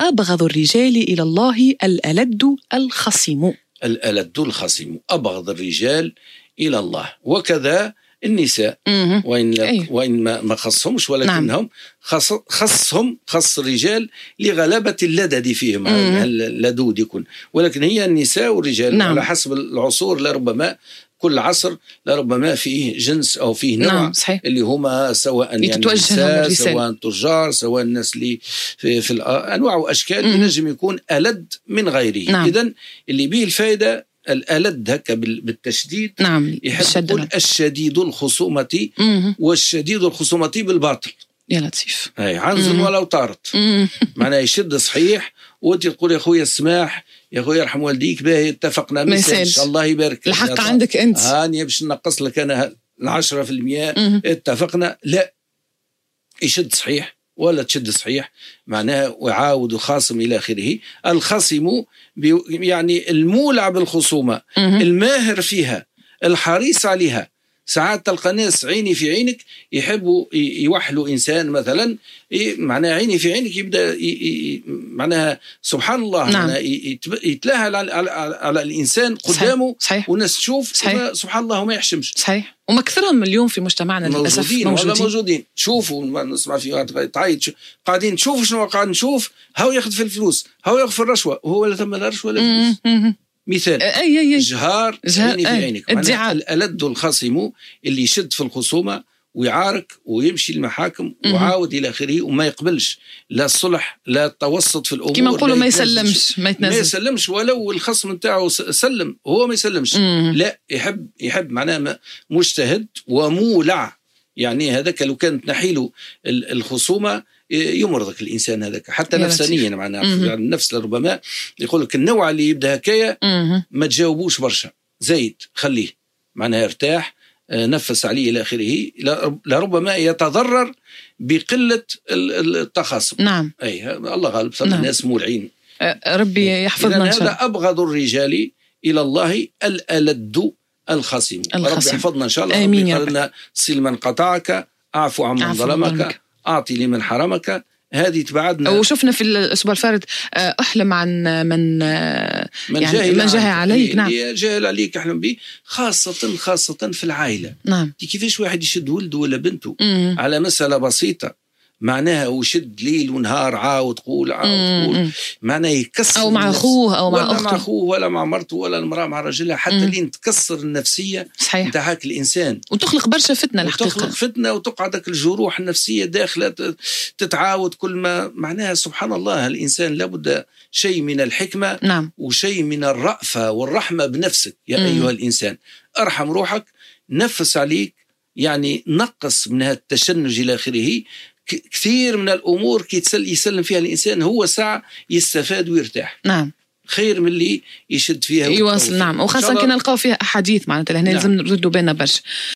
أبغض الرجال إلى الله الألد الخصم. الألد الخصم، أبغض الرجال إلى الله. وكذا النساء، وإن ما خصهمش، ولكنهم خص الرجال لغلبة اللدد فيهم، اللدود يكون، ولكن هي النساء والرجال على حسب العصور، لربما كل عصر لربما فيه جنس أو فيه نوع اللي هما سواء يعني نساء، سواء تجار، سواء الناس اللي في أنواع وأشكال ينجم يكون ألد من غيره. إذن اللي به الفائدة الألد هكا بالتشديد، يحب يقول الشديد الخصومة، والشديد الخصومة بالباطل. يا لطيف، عنزل ولو طارت. معناه يشد صحيح، وانت تقول يا خويا السماح، يا خويا يرحم والديك، باهي اتفقنا مثال، الله يبارك الحق عندك انت، هاني باش نقص لك انا 10%، اتفقنا. لا، يشد صحيح ولا تشد صحيح، معناها وعاود خاصم إلى آخره. الخصم يعني المولع بالخصومة، الماهر فيها، الحريص عليها. ساعات تلقى ناس عيني في عينك يحبوا يوحلوا إنسان مثلا، معناها عيني في عينك يبدأ معناها سبحان الله، معناها يتلاها على الإنسان قدامه، والناس تشوف سبحان الله وما يحشمش. صحيح، ومكثرهم اليوم في مجتمعنا للأسف موجودين. شوفوا نسمع في تعيط، قاعدين نشوف شنو قاعد نشوف، هاو ياخذ في الفلوس، هاو ياخذ في الرشوة، وهو لا ثم لا رشوة ولا فلوس. مثال جهار عيني في عينك، الألد الخصم اللي يشد في الخصومة ويعارك ويمشي المحاكم وعاود إلى آخره، وما يقبلش لا الصلح لا التوسط في الأمور، كما نقولوا ما يسلمش، ما يسلمش ولو الخصم نتاعو سلم، هو ما يسلمش. لا، يحب معناه مجتهد ومولع. يعني هذاك لو كانت نحيله الخصومة يمرضك الإنسان هذاك حتى نفسانيا، معناها النفس لربما يقول لك النوع اللي يبدأ هكايا ما تجاوبوش برشا، زايد خليه معناها ارتاح، نفس عليه إلى آخره، لربما يتضرر بقلة التخاصم. أي الله غالب، صار الناس مولعين. ربي يحفظنا إن شاء الله. هذا أبغض الرجال إلى الله الألد الخصم. ربي يحفظنا إن شاء الله. آمين. قال لنا صل من قطعك، أعفو عمن ظلمك، أعطي لمن حرمك. هذه تبعدنا. وشفنا في الأسبوع الفارد أحلم عن من جاهل عليك. جاهل عليك أحلم به، خاصة في العائلة. كيفاش واحد يشد ولده ولا بنته على مسألة بسيطة، معناها وشد ليل ونهار، عاود قول معناها يكسر، أو مع أخوه أو مع أخته، مع أخوه ولا مع مرته ولا المرأة مع رجلها، حتى لين تكسر النفسية نتاعك الإنسان، وتخلق برشا فتنة الحقيقة، وتخلق فتنة وتقعدك الجروح النفسية داخلة تتعاود كل ما معناها سبحان الله. الإنسان لابد شيء من الحكمة وشيء من الرأفة والرحمة بنفسك. يا أيها الإنسان ارحم روحك، نفس عليك، يعني نقص من هذا التشنج إلى آخره. كثير من الأمور كي يسلم فيها الإنسان هو ساعة يستفاد ويرتاح، خير من اللي يشد فيها يواصل. وخاصة كنا نلقاو فيها أحاديث معناتها هنا لازم نردوا بالنا برشا.